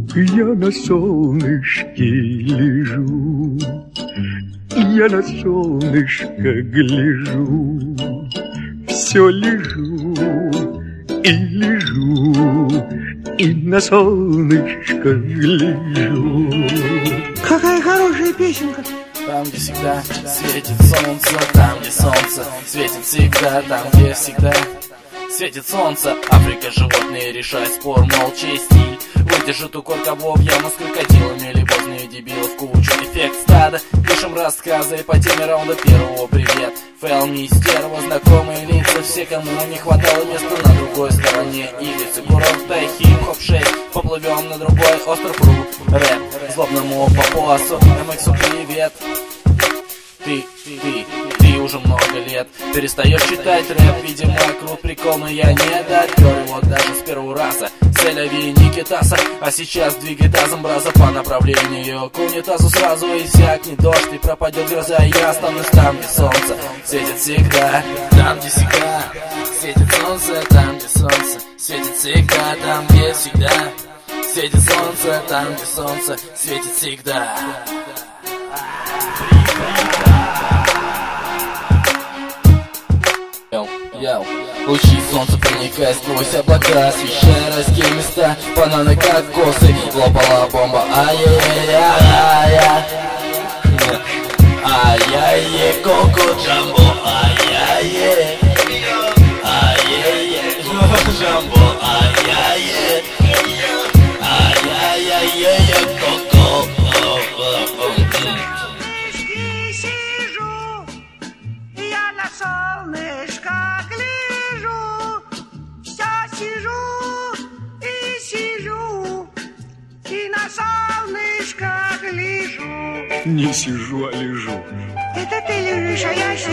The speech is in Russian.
Я на солнышке лежу, я на солнышко гляжу, все лежу и лежу, и на солнышко гляжу. Какая хорошая песенка. Там, где всегда светит солнце, там, где солнце светит всегда, там, где всегда светит солнце. Африка, животные, решает спор, мол, чей стиль выдержит укор кобовья, мы с крокодилами, любовные дебилов, кучу эффект стада. Пишем рассказы по теме раунда первого. Привет, Фэл, не стерва, знакомые лица, все, кому не хватало места на другой стороне улицы. Курорт хип-хоп 6, поплывем на другой остров Ру. Рэп, злобному папуасу, МХу привет. Ты уже много лет перестаешь читать рэп, видимо, крут прикол, но я не допер его даже с первого раза. Селяви Никитаса, а сейчас двигай тазом браза по направлению к унитазу. Сразу иссякнет дождь и пропадет гроза, и я останусь там, где солнце светит всегда. Там, где всегда светит солнце, там, где солнце светит всегда, там, где всегда светит солнце, там, где солнце светит всегда. Лучи солнца проникая сквозь облака, освещая райские места, бананы, кокосы, лопала бомба. Ай-яй-яй-яй-яй, ай-яй-яй, коко джамбо, ай-яй-яй, ай-яй-яй, джамбо, ай-яй-яй, ай-яй-яй-яй, коко. Сижу, я на солнышко гляжу, все сижу и сижу, и на солнышко гляжу. Не сижу, а лежу. Это ты лежишь, а я